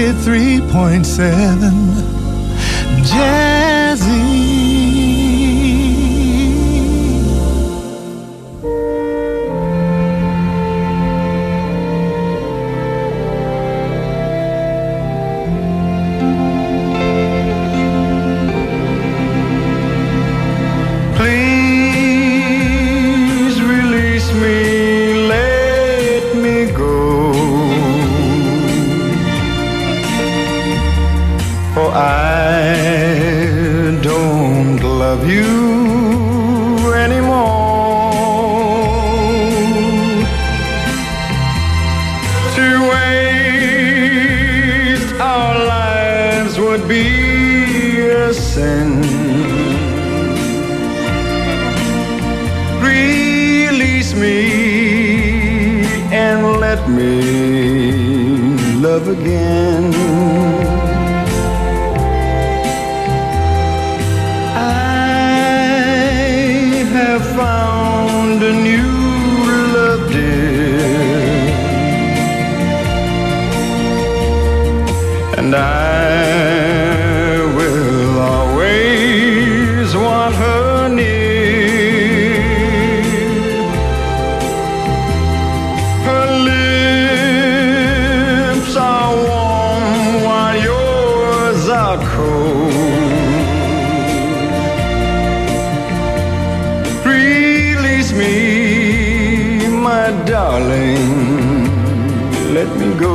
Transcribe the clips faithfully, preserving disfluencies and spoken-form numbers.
ninety-three point seven Jazzy. Again, I have found a new love, dear, and I will always want her near. Her lips are warm while yours are cold. Release me, my darling, let me go.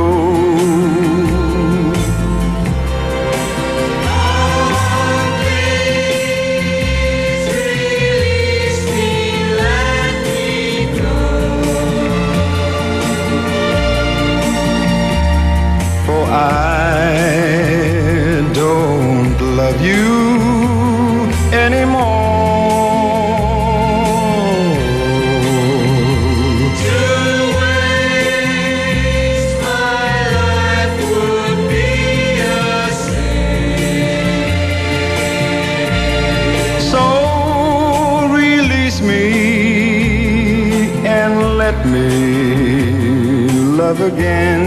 I don't love you anymore. To waste my life would be a sin. So release me and let me love again.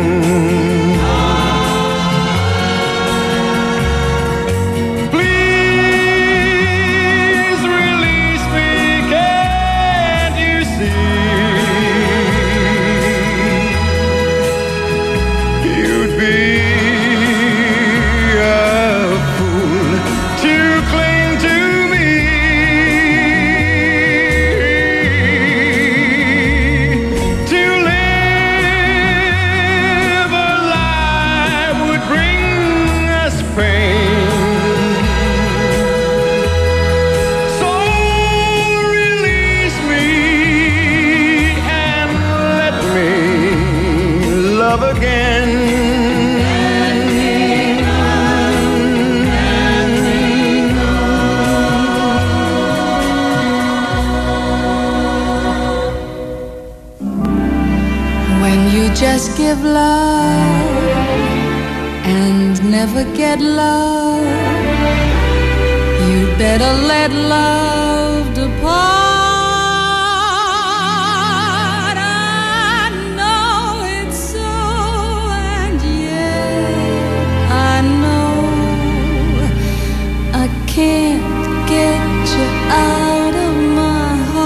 Just give love and never get love. You'd better let love depart. I know it's so, and yet I know I can't get you out of my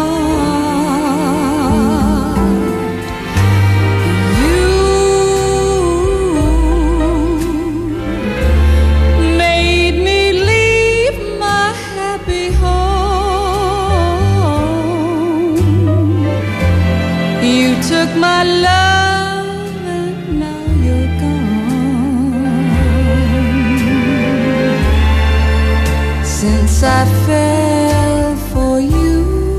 my love, and now you're gone. Since I fell for you,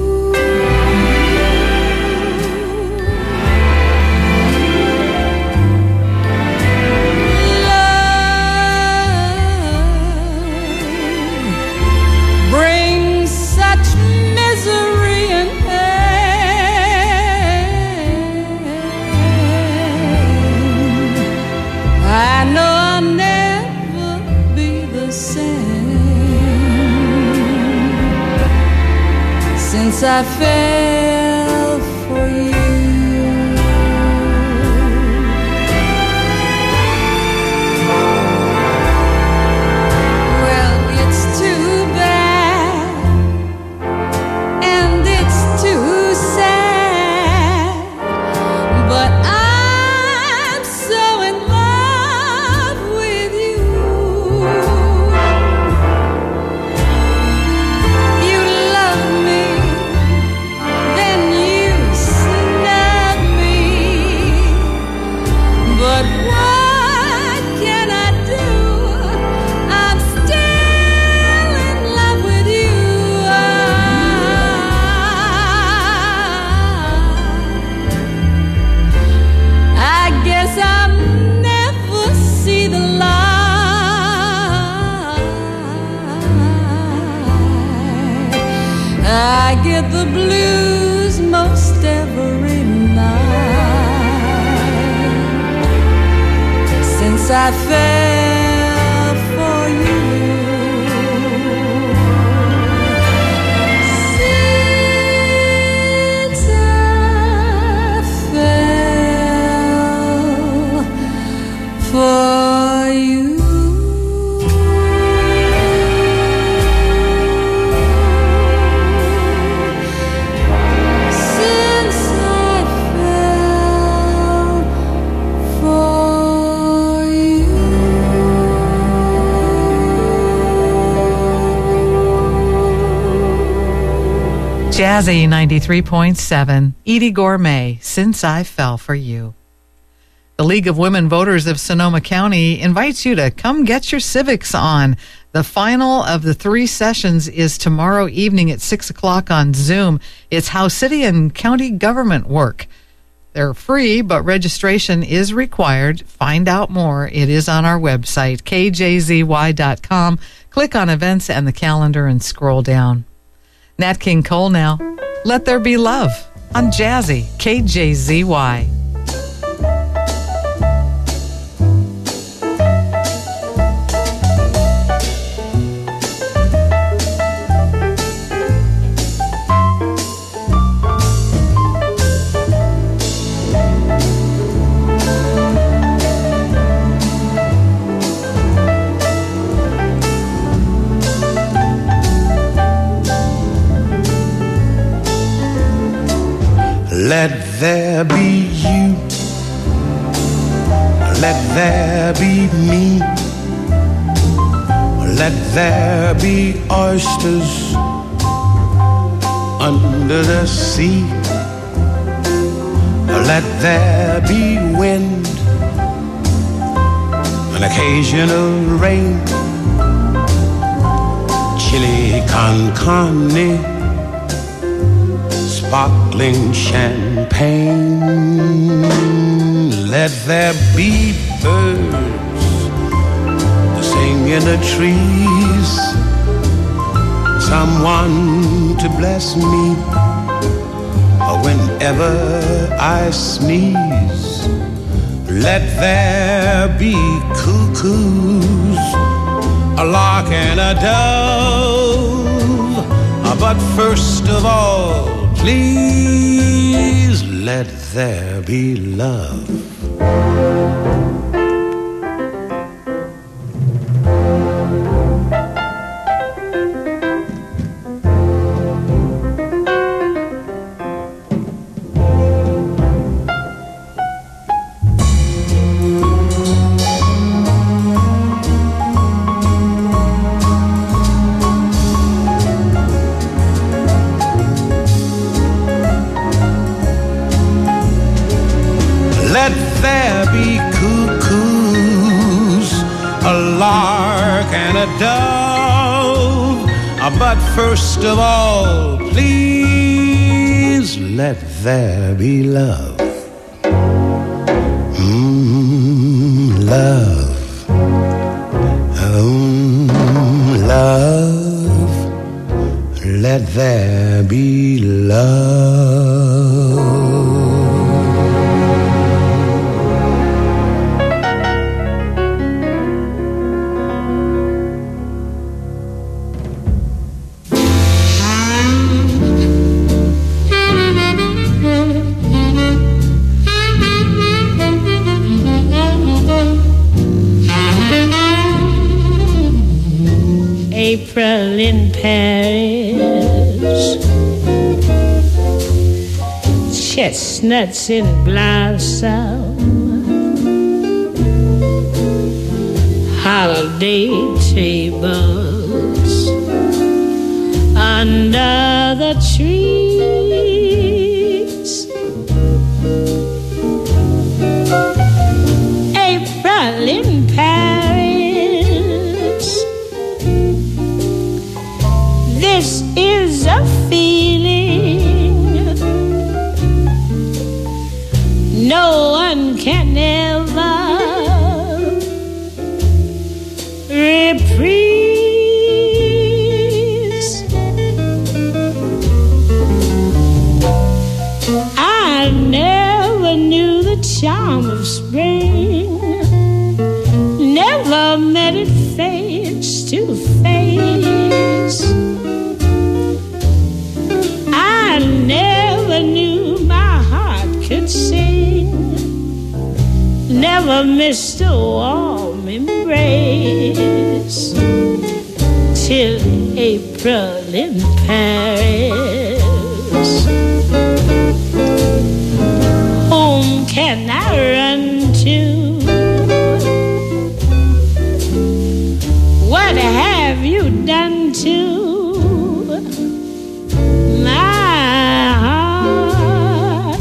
love brings such misery and I know I'll never be the same since I fell for you. I fell for you. Since I fell for you. Jazzy ninety-three point seven, Edie Gourmet, Since I Fell for You. The League of Women Voters of Sonoma County invites you to come get your civics on. The final of the three sessions is tomorrow evening at six o'clock on Zoom. It's how city and county government work. They're free, but registration is required. Find out more. It is on our website, k j z y dot com. Click on events and the calendar and scroll down. Nat King Cole now. Let There Be Love on Jazzy, K J Z Y. Let there be you, let there be me, let there be oysters under the sea, let there be wind, an occasional rain, chili con carne, sparkling champagne. Let there be birds to sing in the trees, someone to bless me whenever I sneeze. Let there be cuckoos, a lark and a dove, but first of all, please let there be love. Let there be cuckoos, a lark and a dove, but first of all, please let there be love. Mmm, love. Mmm, love. Let there be love. April in Paris, chestnuts in blossom, holiday tables under the trees. April in Paris, this is a feeling no one can ever reprise. I never knew the charm of spring, never missed a warm embrace till April in Paris. Whom can I run to? What have you done to my heart?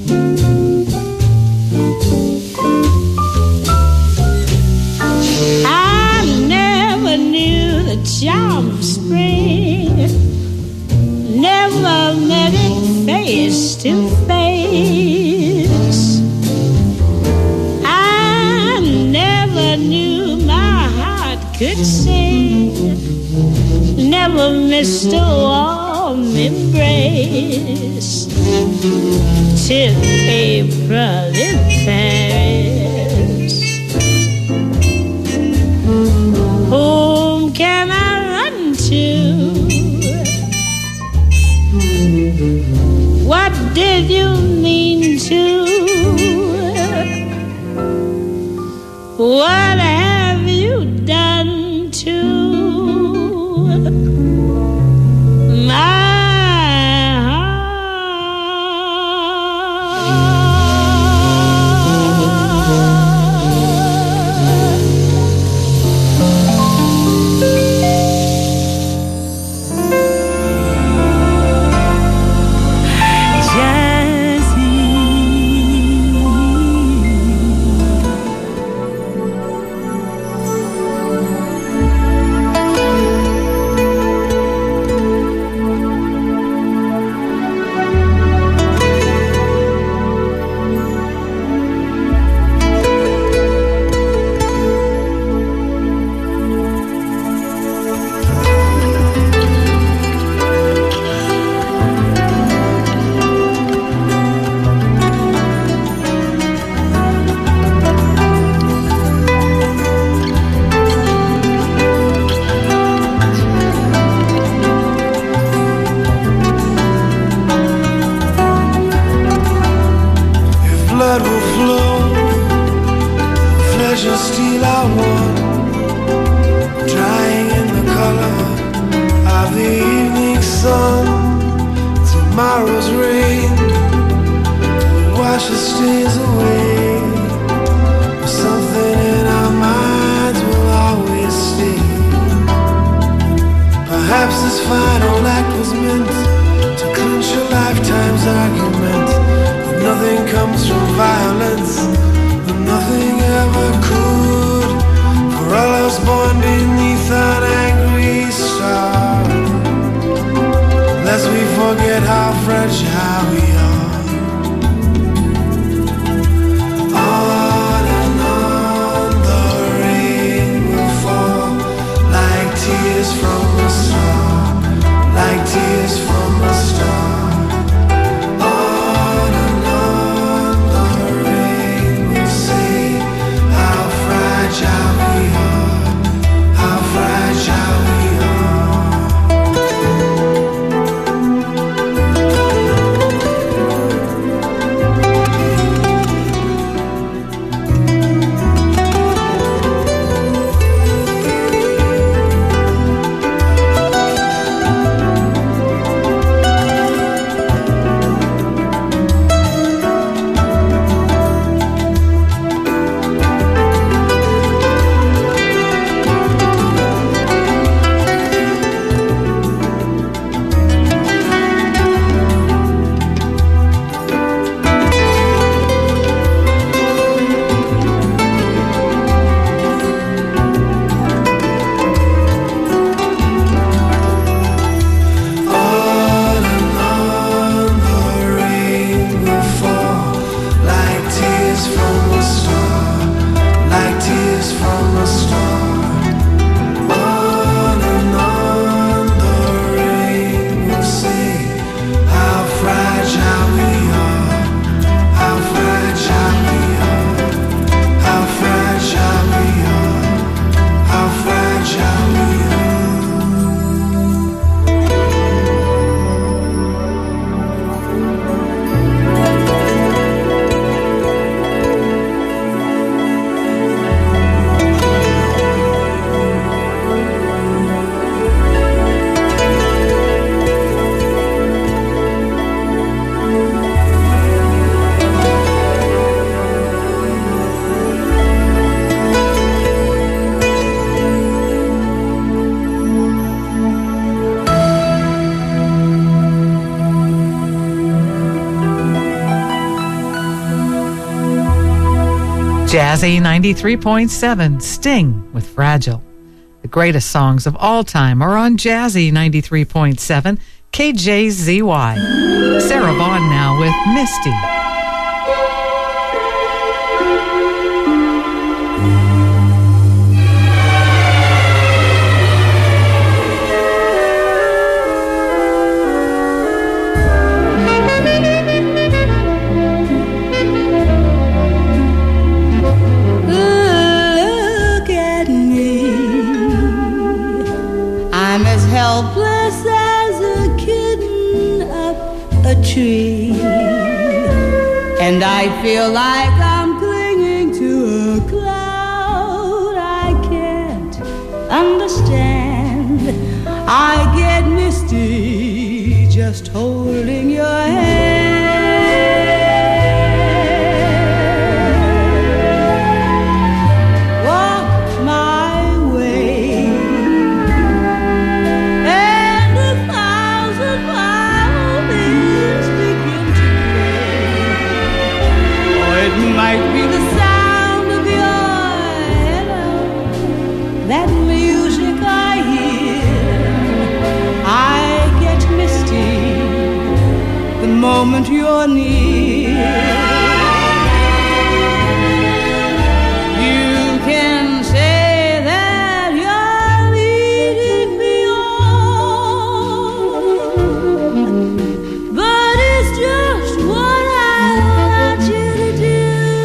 I never knew the charm of spring, never met it face to face. I never knew my heart could sing, never missed a warm embrace till April in Paris. Whom can I run to? What did you mean to? What have you done to my heart? Forget how fragile we are. Jazzy ninety-three point seven, Sting with Fragile. The greatest songs of all time are on Jazzy ninety-three point seven, K J Z Y. Sarah Vaughan now with Misty. Helpless as a kitten up a tree, and I feel like I'm clinging to a cloud I can't understand. I get misty just holding your hand. Might be the sound of your hello, that music I hear. I get misty the moment you're near. You can say that you're leading me on, but it's just what I want you to do.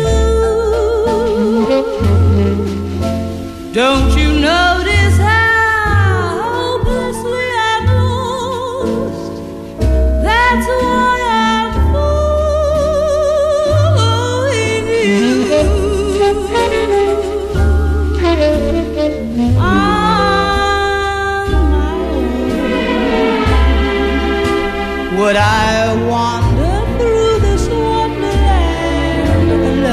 Don't you notice how hopelessly I'm lost? That's why I'm fooling you. On my own, would I wander through this wonderland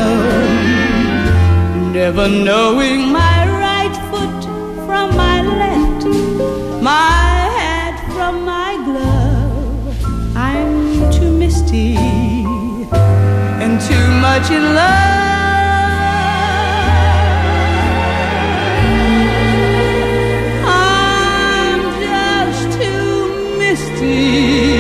alone, never knowing my from my left, my hat from my glove? I'm too misty and too much in love. I'm just too misty.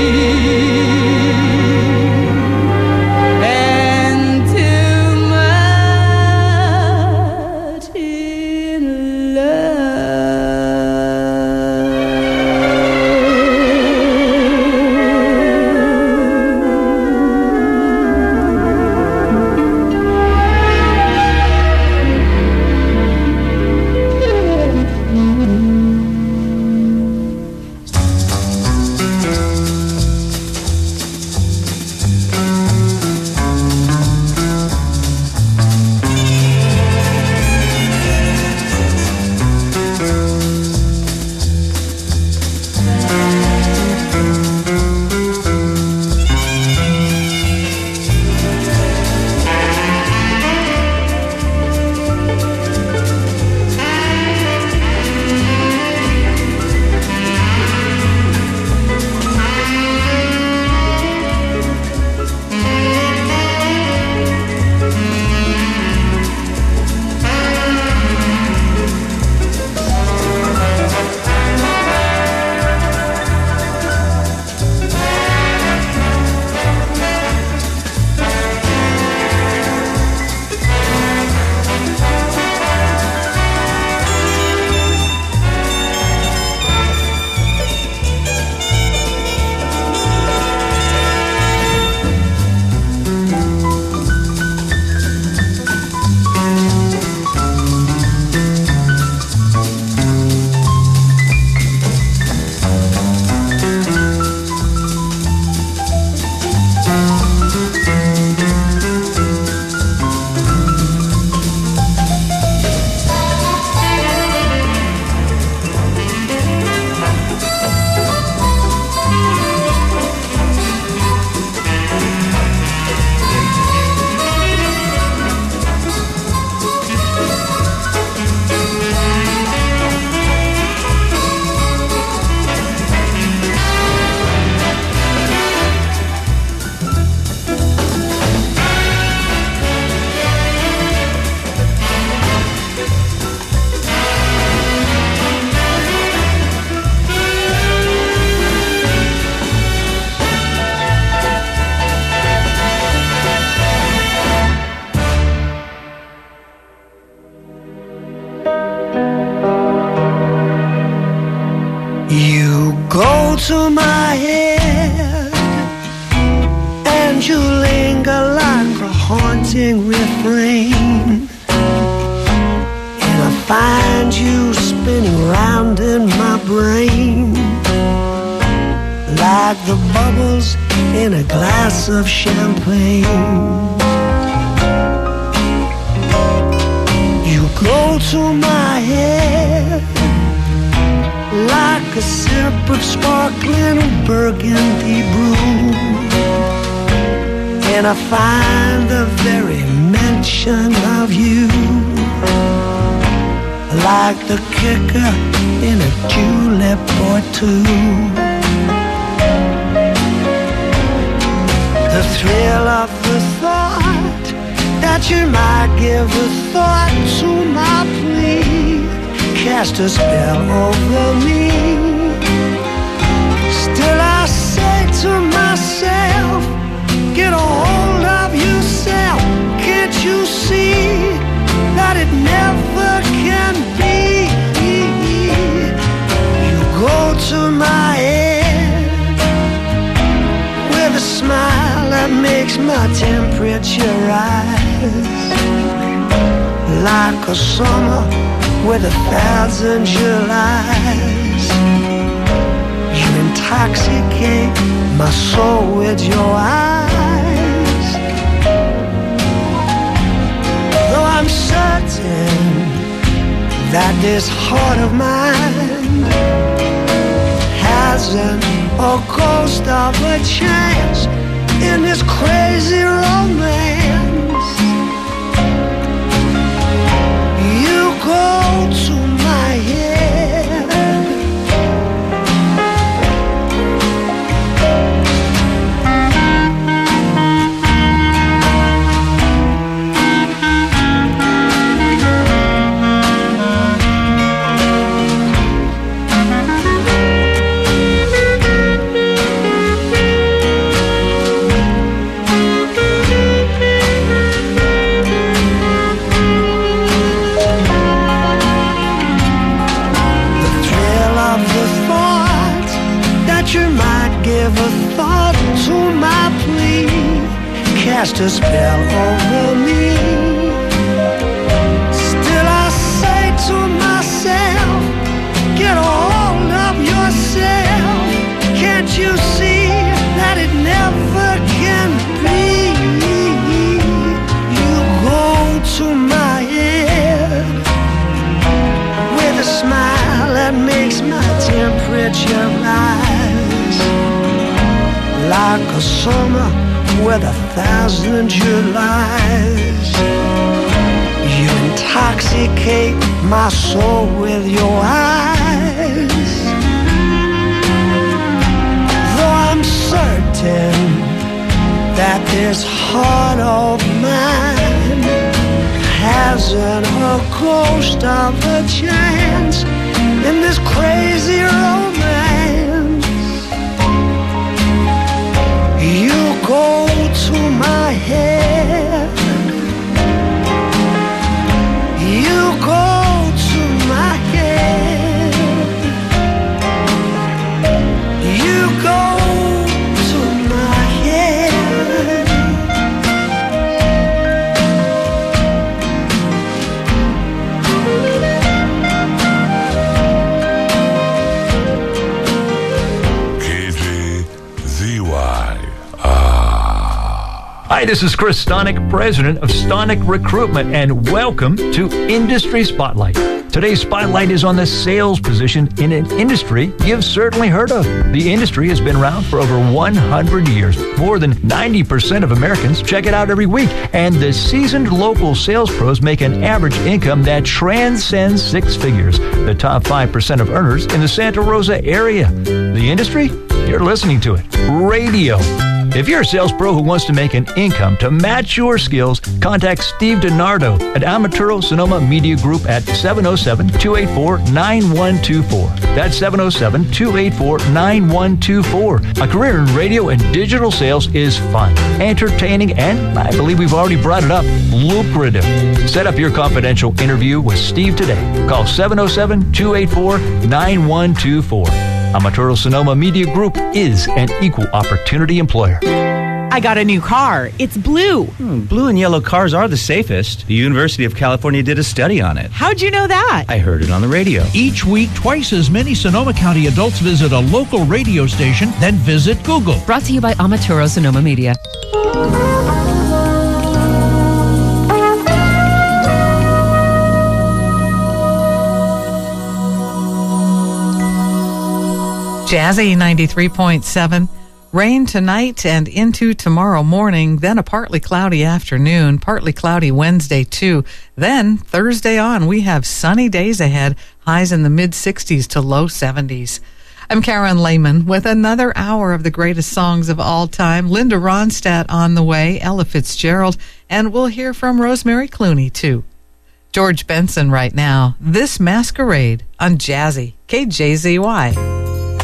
and you linger like a haunting refrain. And I find you spinning round in my brain, like the bubbles in a glass of champagne. You go to my head like a sip of sparkling burgundy brew, and I find the very mention of you like the kicker in a julep or two. The thrill of the thought that you might give a thought to my plea cast a spell over me. Still I say to myself, get a hold of yourself. Can't you see that it never can be? You go to my head with a smile that makes my temperature rise, like a summer with a thousand Julys. You intoxicate my soul with your eyes. Though I'm certain that this heart of mine hasn't a ghost of a chance in this crazy romance, you go to my head. Cast a spell over me. Still I say to myself, get a hold of yourself. Can't you see that it never can be? You go to my head with a smile that makes my temperature rise, like a summer with a thousand Julys. You intoxicate my soul with your eyes. Though I'm certain that this heart of mine hasn't a ghost of a chance in this crazy romance, you go to my head. You go to my head. You go to my head. K G Z Y. Hi, this is Chris Stonick, president of Stonick Recruitment, and welcome to Industry Spotlight. Today's spotlight is on the sales position in an industry you've certainly heard of. The industry has been around for over one hundred years. More than ninety percent of Americans check it out every week, and the seasoned local sales pros make an average income that transcends six figures. The top five percent of earners in the Santa Rosa area. The industry? You're listening to it. Radio. If you're a sales pro who wants to make an income to match your skills, contact Steve DiNardo at Amaturo Sonoma Media Group at seven oh seven, two eight four, nine one two four. That's seven oh seven, two eight four, nine one two four. A career in radio and digital sales is fun, entertaining, and I believe we've already brought it up, lucrative. Set up your confidential interview with Steve today. Call seven oh seven, two eight four, nine one two four. Amaturo Sonoma Media Group is an equal opportunity employer. I got a new car. It's blue. Hmm, blue and yellow cars are the safest. The University of California did a study on it. How'd you know that? I heard it on the radio. Each week, twice as many Sonoma County adults visit a local radio station than visit Google. Brought to you by Amaturo Sonoma Media. Jazzy ninety-three point seven. Rain tonight and into tomorrow morning, then a partly cloudy afternoon, partly cloudy Wednesday too. Then Thursday on, we have sunny days ahead, highs in the mid sixties to low seventies. I'm Karen Lehman with another hour of the greatest songs of all time. Linda Ronstadt on the way, Ella Fitzgerald, and we'll hear from Rosemary Clooney too. George Benson right now. This Masquerade on Jazzy, K J Z Y.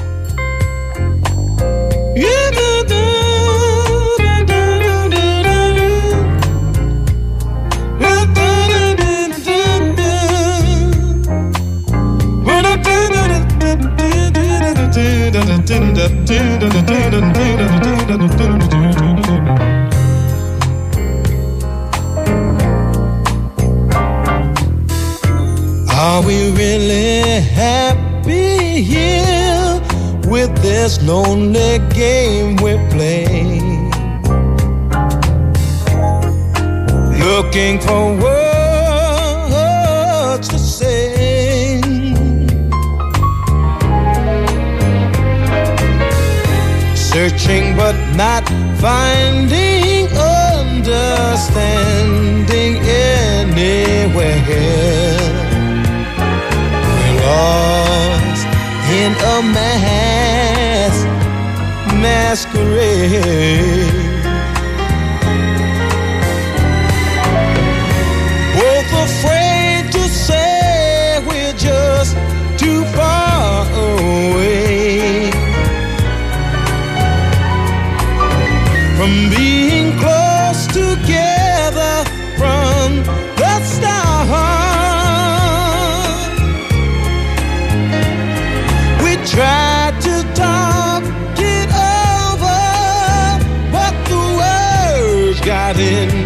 Are we really happy here with this lonely game we play? Looking for words to say, searching but not finding understanding anywhere. Lost in a mass masquerade, both afraid to say we're just too far away from being close together from the start. Tried to talk it over, but the words got in